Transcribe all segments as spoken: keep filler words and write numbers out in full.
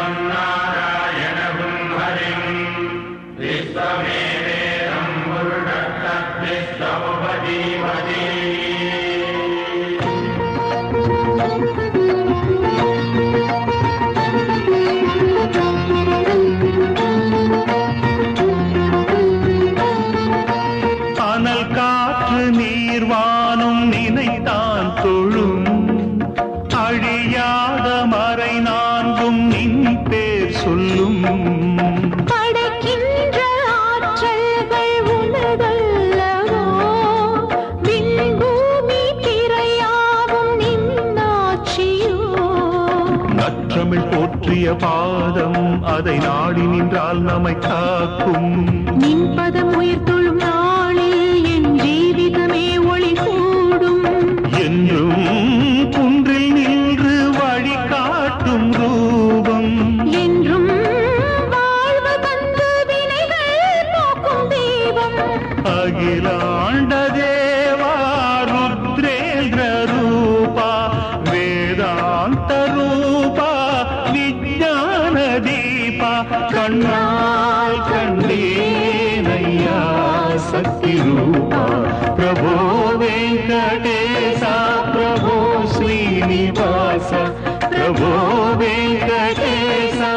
பாதம் அதை நாடி நின்றால் நம்மை காக்கும் நின் பதம் உயிர் தொழும் நாளில் என் ஜீவிதமே ஒளி கூடும் என்றும் குன்றில் நின்று வழி காட்டும் ரூபம் என்றும் வாழ்வு தந்து வினைகள் போக்கும் தெய்வம் அகிலாண்ட தேவா ருத்ரேந்திர ரூபா வேதாந்த ரூபா விஞ்ஞான தீபா கண்ணால் கண்டேனையா சக்தி ரூபா பிரபோ வெங்கடேசா பிரபோ ஸ்ரீனிவாச பிரபோ வெங்கடேசா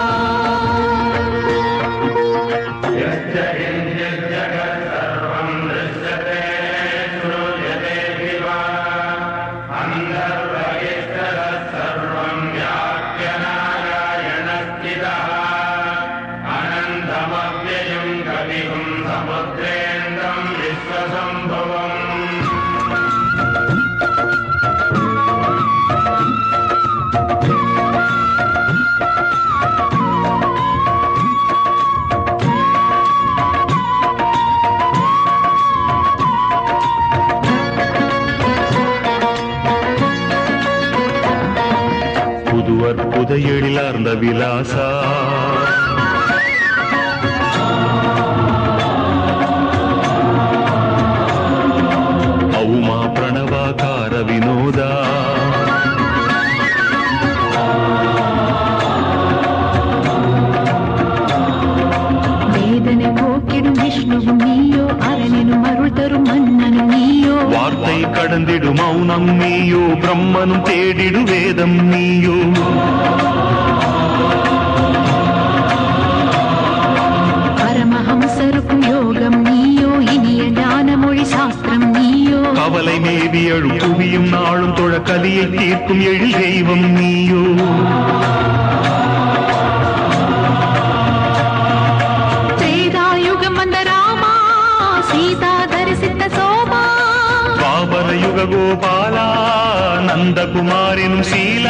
புதுவர் புதையெழிலார்ந்த விலாசா அவுமா பிரணவாகார வினோதா வேதனை போக்கிடும் விஷ்ணுவும் நீயோ அரணினும் அருள் தரும் மன்னனும் நீயோ வார்த்தை கடந்திடு மௌனம் நீயோ பிரம்மனும் தேடிடு வேதம் நீயோ பரமஹம்சருக்கும் யோகம் நீயோ இனிய ஞான மொழி சாஸ்திரம் நீயோ கவலை மேவி எழும் புவியும் நாளும் தொழ கலியை தீர்க்கும் எழில் தெய்வம் நீயோ திரேதாயுகம் வந்த ராமா சீதா தரிசித்த சோமா பாபர யுக கோபாலா நந்தகுமாரினும் சீலா